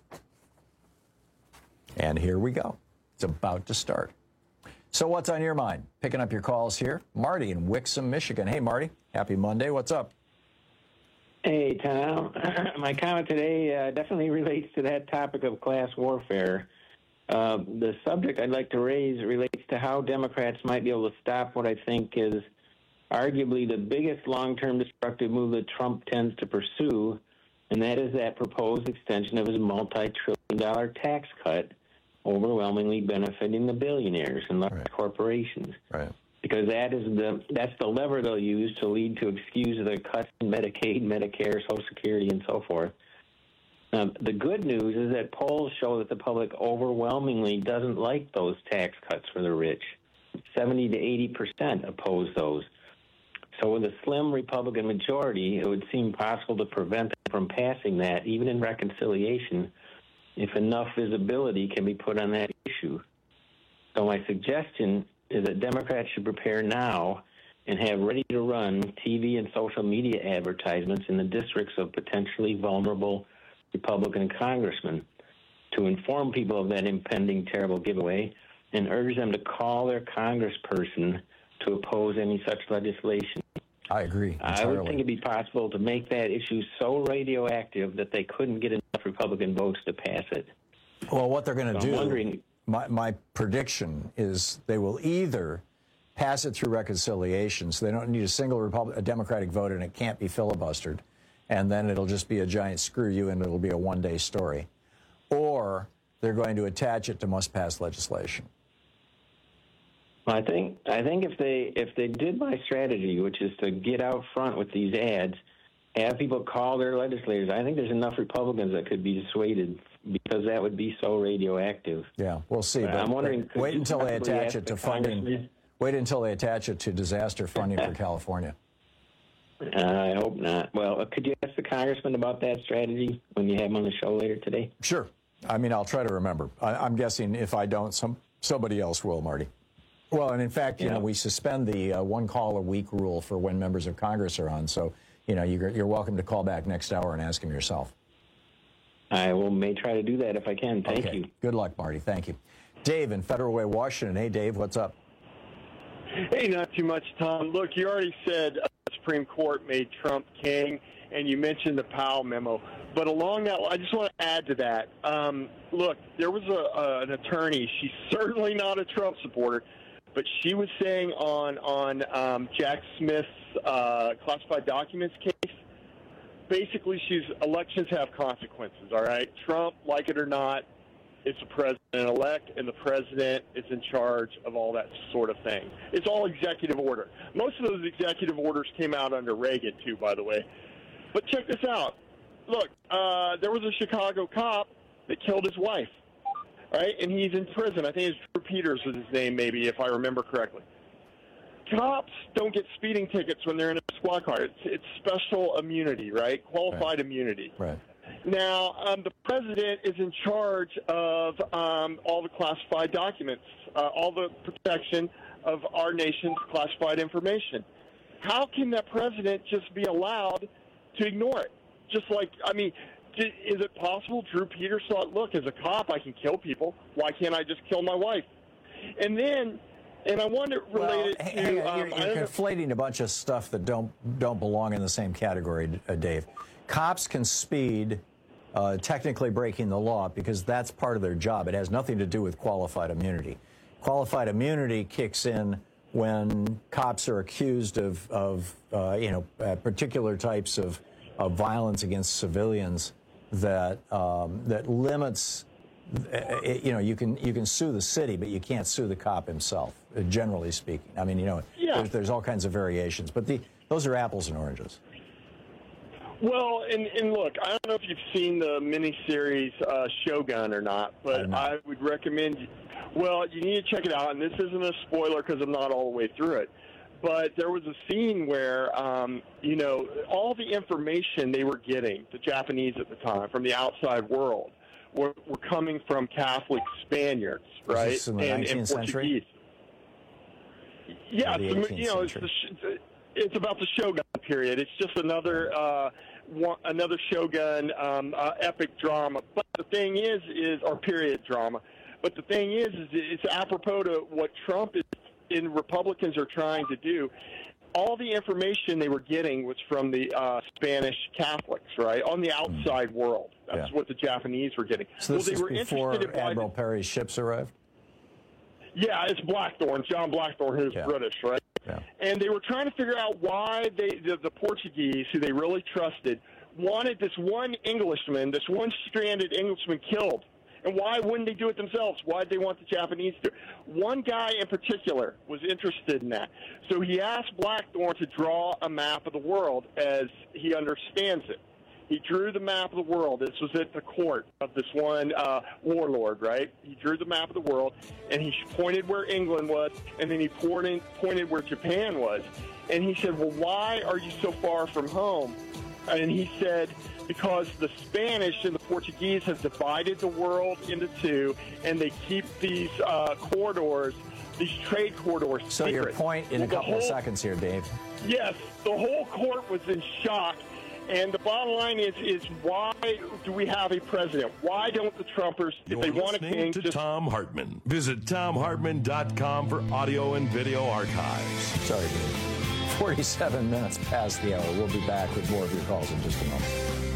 And here we go. It's about to start. So what's on your mind? Picking up your calls here. Marty in Wixom, Michigan. Hey, Marty. Happy Monday. What's up? Hey, Tom. My comment today definitely relates to that topic of class warfare. The subject I'd like to raise relates to how Democrats might be able to stop what I think is arguably the biggest long-term destructive move that Trump tends to pursue, and that is that proposed extension of his multi-trillion-dollar tax cut, overwhelmingly benefiting the billionaires and large corporations. Right. Because that's the lever they'll use to lead to excuse the cuts in Medicaid, Medicare, Social Security, and so forth. The good news is that polls show that the public overwhelmingly doesn't like those tax cuts for the rich. 70 to 80% oppose those. So with a slim Republican majority, it would seem possible to prevent them from passing that, even in reconciliation, if enough visibility can be put on that issue. So my suggestion is that Democrats should prepare now and have ready-to-run TV and social media advertisements in the districts of potentially vulnerable Republican congressmen to inform people of that impending terrible giveaway and urge them to call their congressperson to oppose any such legislation. I agree entirely. I would think it'd be possible to make that issue so radioactive that they couldn't get enough Republican votes to pass it. Well, what they're going to do, I'm wondering, my prediction is they will either pass it through reconciliation, so they don't need a single Democratic vote and it can't be filibustered, and then it'll just be a giant screw you and it'll be a one-day story, or they're going to attach it to must-pass legislation. I think if they did my strategy, which is to get out front with these ads, have people call their legislators, I think there's enough Republicans that could be dissuaded because that would be so radioactive. Yeah, we'll see. But I'm wondering, wait until they attach it to funding. Wait until they attach it to disaster funding for California. I hope not. Well, could you ask the congressman about that strategy when you have him on the show later today? Sure. I mean, I'll try to remember. I'm guessing if I don't, somebody else will, Marty. Well, and in fact, you know, we suspend the one call a week rule for when members of Congress are on. So, you know, you're welcome to call back next hour and ask him yourself. I may try to do that if I can. Thank you. Good luck, Marty. Thank you. Dave in Federal Way, Washington. Hey, Dave, what's up? Hey, not too much, Tom. Look, you already said the Supreme Court made Trump king, and you mentioned the Powell memo. But along that, I just want to add to that. Look, there was an attorney. She's certainly not a Trump supporter, but she was saying on Jack Smith's classified documents case, basically elections have consequences, all right? Trump, like it or not, is the president. president-elect, and the president is in charge of all that sort of thing. It's all executive order. Most of those executive orders came out under Reagan, too, by the way. But check this out. Look, there was a Chicago cop that killed his wife, right? And he's in prison. I think it's Drew Peters was his name, maybe, if I remember correctly. Cops don't get speeding tickets when they're in a squad car. It's special immunity, right? Qualified immunity. Right. Now, the president is in charge of all the classified documents, all the protection of our nation's classified information. How can that president just be allowed to ignore it? Just like, I mean, is it possible Drew Peters thought, look, as a cop, I can kill people. Why can't I just kill my wife? And then, and I want to relate it to... You're conflating a bunch of stuff that don't belong in the same category, Dave. Cops can speed, technically breaking the law, because that's part of their job. It has nothing to do with qualified immunity. Qualified immunity kicks in when cops are accused of particular types of violence against civilians that limits. You can sue the city, but you can't sue the cop himself. Generally speaking, I mean, there's all kinds of variations, but those are apples and oranges. Well, and look, I don't know if you've seen the miniseries Shogun or not, but I would recommend. Well, you need to check it out, and this isn't a spoiler because I'm not all the way through it. But there was a scene where, all the information they were getting, the Japanese at the time, from the outside world, were coming from Catholic Spaniards, right? Is this in the 19th century? Yeah, it's about the Shogun period. It's just another Shogun epic drama. But the thing is or period drama. But the thing is it's apropos to what Trump and Republicans are trying to do. All the information they were getting was from the Spanish Catholics, right, on the outside world. That's what the Japanese were getting. So this is before Admiral Perry's ships arrived? Yeah, it's Blackthorne, John Blackthorne, who's British, right? Yeah. And they were trying to figure out why the Portuguese, who they really trusted, wanted this one Englishman, this one stranded Englishman killed. And why wouldn't they do it themselves? Why did they want the Japanese to? One guy in particular was interested in that. So he asked Blackthorne to draw a map of the world as he understands it. He drew the map of the world. This was at the court of this one warlord, right? He drew the map of the world, and he pointed where England was, and then he pointed where Japan was. And he said, well, why are you so far from home? And he said, because the Spanish and the Portuguese have divided the world into two, and they keep these corridors, these trade corridors So secret. your point in a couple of seconds here, Dave. Yes, the whole court was in shock. And the bottom line is why do we have a president? Why don't the Trumpers, if they want a king, to Tom Hartman. Visit TomHartman.com for audio and video archives. Sorry, Dave. 47 minutes past the hour. We'll be back with more of your calls in just a moment.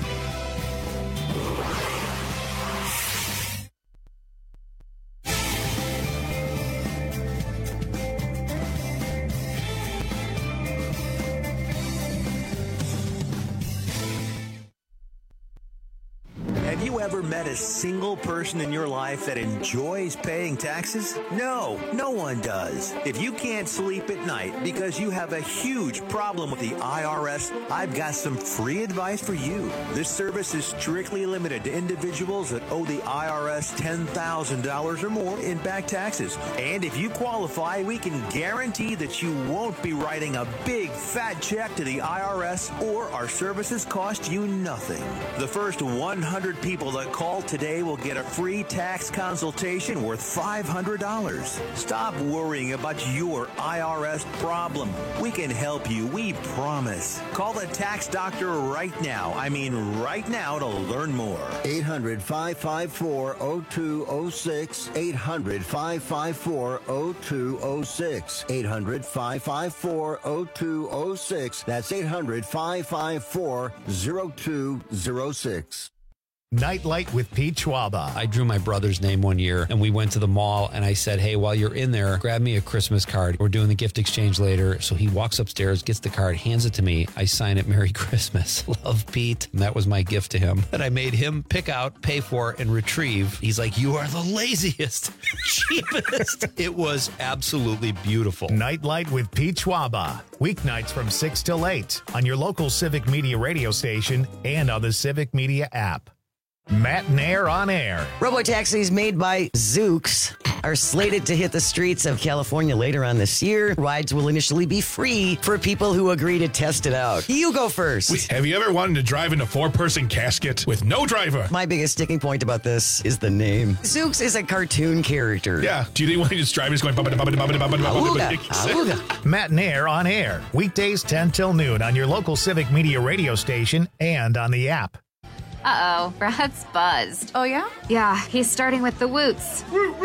Have you ever met a single person in your life that enjoys paying taxes? No, no one does. If you can't sleep at night because you have a huge problem with the IRS, I've got some free advice for you. This service is strictly limited to individuals that owe the IRS $10,000 or more in back taxes. And if you qualify, we can guarantee that you won't be writing a big fat check to the IRS, or our services cost you nothing. The first 100 people that call today will get a free tax consultation worth $500. Stop worrying about your IRS problem. We can help you, we promise. Call the tax doctor right now. I mean right now to learn more. 800-554-0206. 800-554-0206. 800-554-0206. That's 800-554-0206. Nightlight with Pete Schwaba. I drew my brother's name one year, and we went to the mall, and I said, hey, while you're in there, grab me a Christmas card. We're doing the gift exchange later. So he walks upstairs, gets the card, hands it to me. I sign it, Merry Christmas. Love, Pete. And that was my gift to him that I made him pick out, pay for, and retrieve. He's like, you are the laziest, cheapest. It was absolutely beautiful. Nightlight with Pete Schwaba. Weeknights from 6 till 8 on your local Civic Media radio station and on the Civic Media app. Matt and Air on Air. Robotaxis made by Zoox are slated to hit the streets of California later on this year. Rides will initially be free for people who agree to test it out. You go first. Wait, have you ever wanted to drive in a 4-person casket with no driver? My biggest sticking point about this is the name. Zoox is a cartoon character. Yeah. Do you think when he's driving, he's going... Awooga. Matt and Air on Air. Weekdays 10 till noon on your local Civic Media radio station and on the app. Uh-oh, Brad's buzzed. Oh, yeah? Yeah, he's starting with the woots.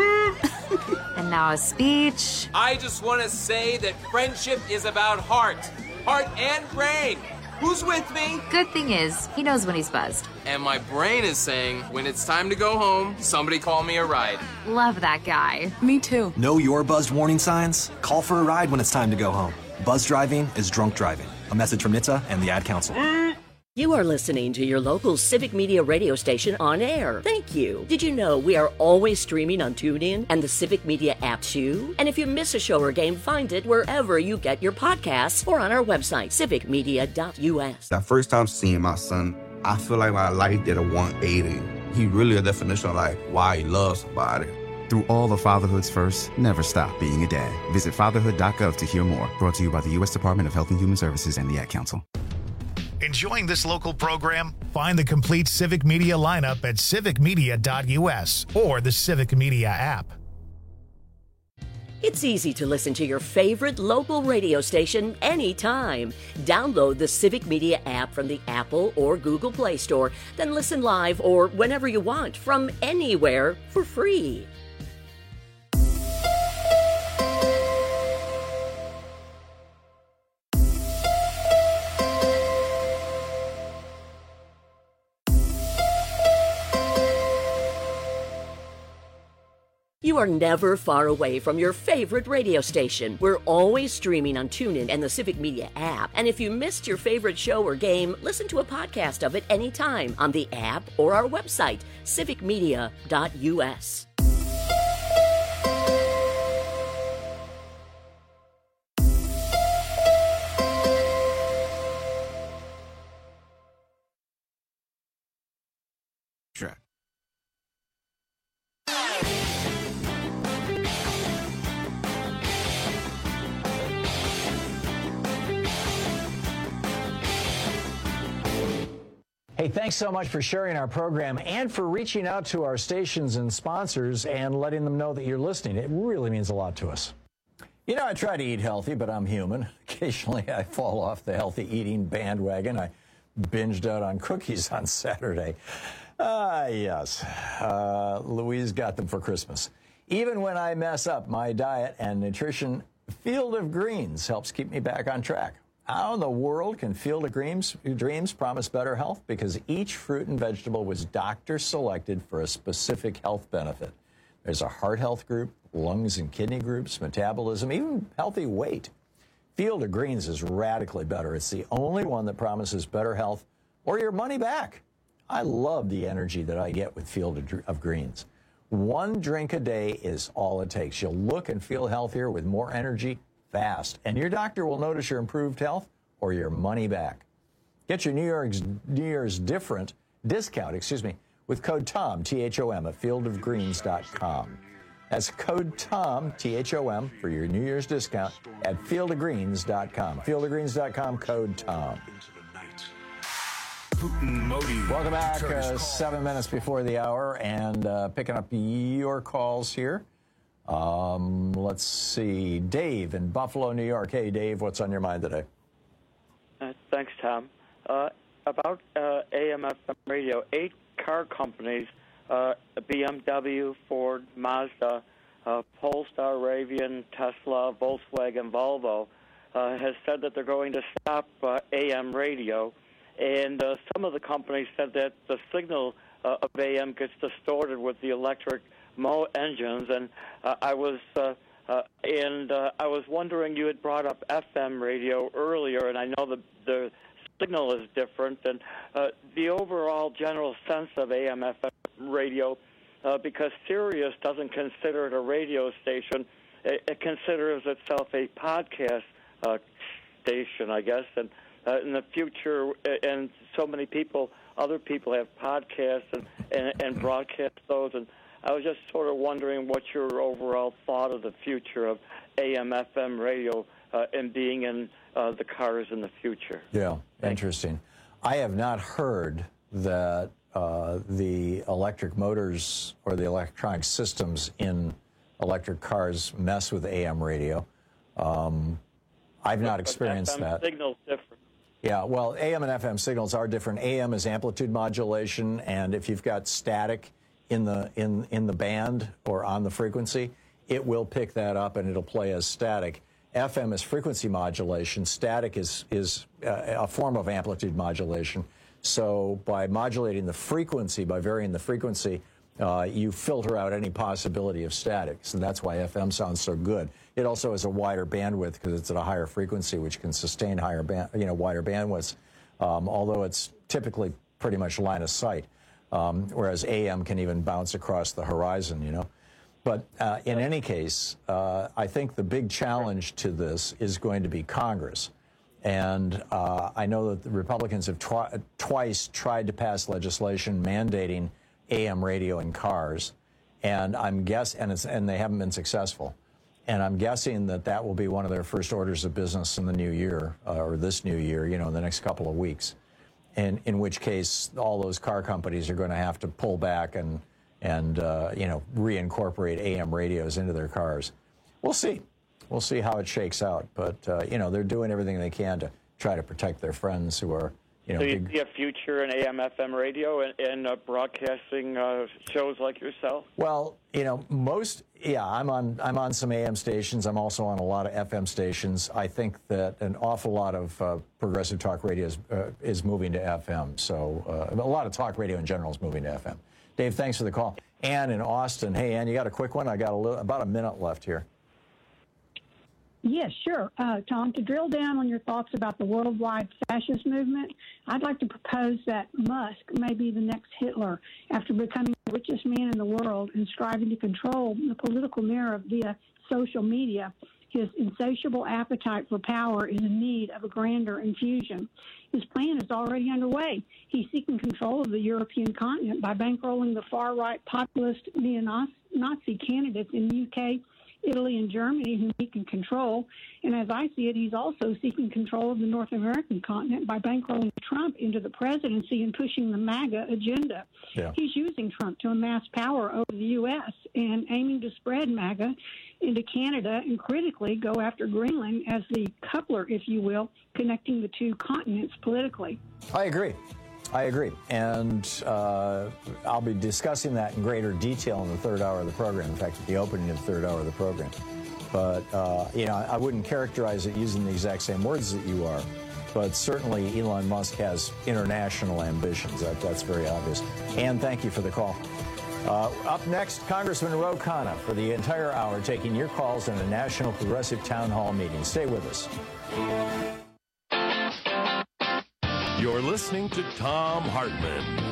And now a speech. I just want to say that friendship is about heart and brain. Who's with me? Good thing is, he knows when he's buzzed. And my brain is saying, when it's time to go home, somebody call me a ride. Love that guy. Me too. Know your buzzed warning signs? Call for a ride when it's time to go home. Buzz driving is drunk driving. A message from NHTSA and the Ad Council. You are listening to your local Civic Media radio station on air. Thank you. Did you know we are always streaming on TuneIn and the Civic Media app too? And if you miss a show or game, find it wherever you get your podcasts or on our website, civicmedia.us. That first time seeing my son, I feel like my life did a 180. He really a definition of like why he loves somebody. Through all the fatherhood's first, never stop being a dad. Visit fatherhood.gov to hear more. Brought to you by the U.S. Department of Health and Human Services and the Ad Council. Enjoying this local program? Find the complete Civic Media lineup at civicmedia.us or the Civic Media app. It's easy to listen to your favorite local radio station anytime. Download the Civic Media app from the Apple or Google Play Store, then listen live or whenever you want from anywhere for free. You are never far away from your favorite radio station. We're always streaming on TuneIn and the Civic Media app. And if you missed your favorite show or game, listen to a podcast of it anytime on the app or our website, civicmedia.us. Sure. Hey, thanks so much for sharing our program and for reaching out to our stations and sponsors and letting them know that you're listening. It really means a lot to us. You know, I try to eat healthy, but I'm human. Occasionally, I fall off the healthy eating bandwagon. I binged out on cookies on Saturday. Yes. Louise got them for Christmas. Even when I mess up my diet and nutrition, Field of Greens helps keep me back on track. How in the world can Field of Dreams promise better health? Because each fruit and vegetable was doctor selected for a specific health benefit. There's a heart health group, lungs and kidney groups, metabolism, even healthy weight. Field of Greens is radically better. It's the only one that promises better health or your money back. I love the energy that I get with Field of Greens. One drink a day is all it takes. You'll look and feel healthier with more energy fast, and your doctor will notice your improved health or your money back. Get your New Year's discount, with code TOM, T-H-O-M, at fieldofgreens.com. That's code TOM, T-H-O-M, for your New Year's discount at fieldofgreens.com. Fieldofgreens.com, code TOM. Welcome back, 7 minutes before the hour, and picking up your calls here. Let's see. Dave in Buffalo, New York. Hey, Dave, what's on your mind today? Thanks, Tom. About AM/FM radio, 8 car companies, BMW, Ford, Mazda, Polestar, Rivian, Tesla, Volkswagen, Volvo, has said that they're going to stop AM radio. And some of the companies said that the signal of AM gets distorted with the electric engines, and I was wondering, you had brought up FM radio earlier, and I know the signal is different, and the overall general sense of AM FM radio, because Sirius doesn't consider it a radio station, it considers itself a podcast station, I guess, and in the future, and so many other people have podcasts and broadcast those, and I was just sort of wondering what your overall thought of the future of AM, FM radio and being in the cars in the future. Yeah, interesting. I have not heard that the electric motors or the electronic systems in electric cars mess with AM radio. I've not experienced that. Signal's different. Yeah, well, AM and FM signals are different. AM is amplitude modulation, and if you've got static in the band or on the frequency, it will pick that up and it'll play as static. FM is frequency modulation. Static is a form of amplitude modulation. So by modulating the frequency, by varying the frequency, you filter out any possibility of static. So that's why FM sounds so good. It also has a wider bandwidth because it's at a higher frequency, which can sustain wider bandwidths, although it's typically pretty much line of sight, whereas AM can even bounce across the horizon, you know. But in any case, I think the big challenge to this is going to be Congress. And I know that the Republicans have twice tried to pass legislation mandating AM radio in cars, and and they haven't been successful. And I'm guessing that will be one of their first orders of business in the new year, or this new year, you know, in the next couple of weeks. And in which case, all those car companies are going to have to pull back and reincorporate AM radios into their cars. We'll see. We'll see how it shakes out. But, they're doing everything they can to try to protect their friends who are, So you see a future in AM, FM radio and broadcasting shows like yourself? Well, I'm on some AM stations. I'm also on a lot of FM stations. I think that an awful lot of progressive talk radio is moving to FM. So a lot of talk radio in general is moving to FM. Dave, thanks for the call. Ann in Austin. Hey, Ann, you got a quick one? I got about a minute left here. Yes, sure. Tom, to drill down on your thoughts about the worldwide fascist movement, I'd like to propose that Musk may be the next Hitler after becoming the richest man in the world and striving to control the political mirror via social media. His insatiable appetite for power is in need of a grander infusion. His plan is already underway. He's seeking control of the European continent by bankrolling the far-right populist neo-Nazi candidates in the UK, Italy, and Germany, whom he can control. And as I see it, he's also seeking control of the North American continent by bankrolling Trump into the presidency and pushing the MAGA agenda. Yeah. He's using Trump to amass power over the U.S. and aiming to spread MAGA into Canada and critically go after Greenland as the coupler, if you will, connecting the two continents politically. I agree. And I'll be discussing that in greater detail in the third hour of the program. In fact, at the opening of the third hour of the program. But, I wouldn't characterize it using the exact same words that you are. But certainly Elon Musk has international ambitions. That's very obvious. Ann, thank you for the call. Up next, Congressman Ro Khanna for the entire hour, taking your calls in a National Progressive Town Hall meeting. Stay with us. You're listening to Thom Hartmann.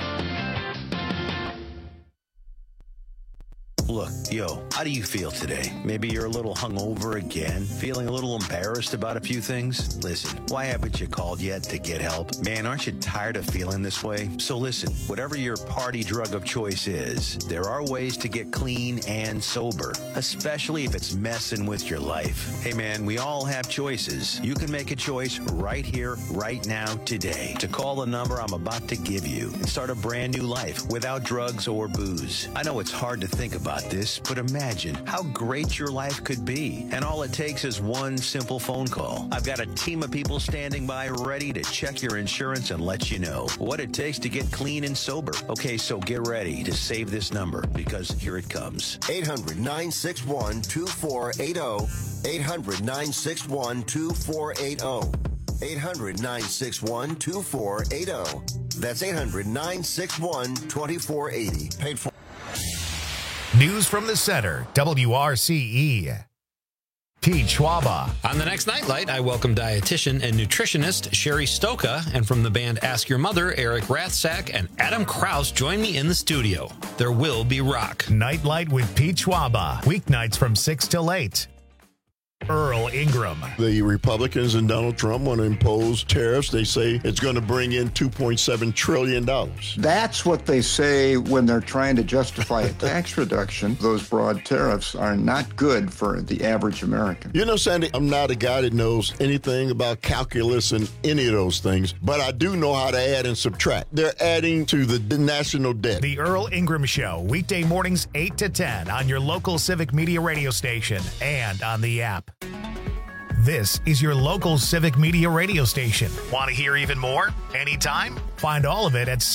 Look, how do you feel today? Maybe you're a little hungover again, feeling a little embarrassed about a few things? Listen, why haven't you called yet to get help? Man, aren't you tired of feeling this way? So listen, whatever your party drug of choice is, there are ways to get clean and sober, especially if it's messing with your life. Hey man, we all have choices. You can make a choice right here, right now, today, to call the number I'm about to give you and start a brand new life without drugs or booze. I know it's hard to think about this, but imagine how great your life could be. And all it takes is one simple phone call. I've got a team of people standing by ready to check your insurance and let you know what it takes to get clean and sober. Okay, so get ready to save this number because here it comes. 800-961-2480. 800-961-2480. 800-961-2480. That's 800-961-2480. Paid for. News from the center, WRCE. Pete Schwaba. On the next Nightlight, I welcome dietitian and nutritionist Sherry Stoka, and from the band Ask Your Mother, Eric Rathsack and Adam Krause join me in the studio. There will be rock. Nightlight with Pete Schwaba. Weeknights from 6 till 8. Earl Ingram. The Republicans and Donald Trump want to impose tariffs. They say it's going to bring in $2.7 trillion. That's what they say when they're trying to justify a tax reduction. Those broad tariffs are not good for the average American. You know, Sandy, I'm not a guy that knows anything about calculus and any of those things, but I do know how to add and subtract. They're adding to the national debt. The Earl Ingram Show, weekday mornings 8 to 10 on your local Civic Media radio station and on the app. This is your local Civic Media radio station. Want to hear even more? Anytime? Find all of it at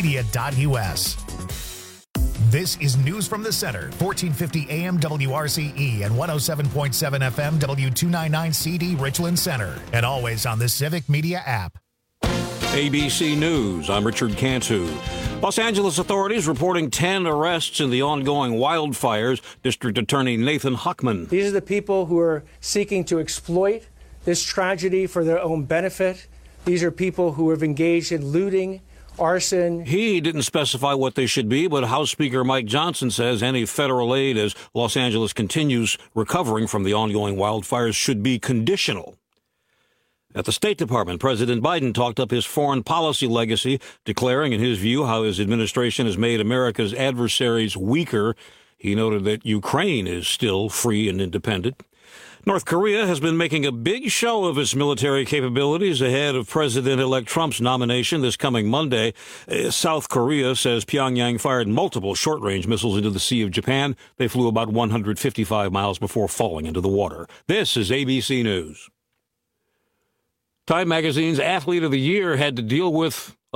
civicmedia.us. This is News from the Center, 1450 AM WRCE and 107.7 FM W299CD Richland Center, and always on the Civic Media app. ABC News, I'm Richard Cantu. Los Angeles authorities reporting 10 arrests in the ongoing wildfires. District Attorney Nathan Huckman. These are the people who are seeking to exploit this tragedy for their own benefit. These are people who have engaged in looting, arson. He didn't specify what they should be, but House Speaker Mike Johnson says any federal aid as Los Angeles continues recovering from the ongoing wildfires should be conditional. At the State Department, President Biden talked up his foreign policy legacy, declaring, in his view, how his administration has made America's adversaries weaker. He noted that Ukraine is still free and independent. North Korea has been making a big show of its military capabilities ahead of President-elect Trump's nomination this coming Monday. South Korea says Pyongyang fired multiple short-range missiles into the Sea of Japan. They flew about 155 miles before falling into the water. This is ABC News. Time Magazine's Athlete of the Year had to deal with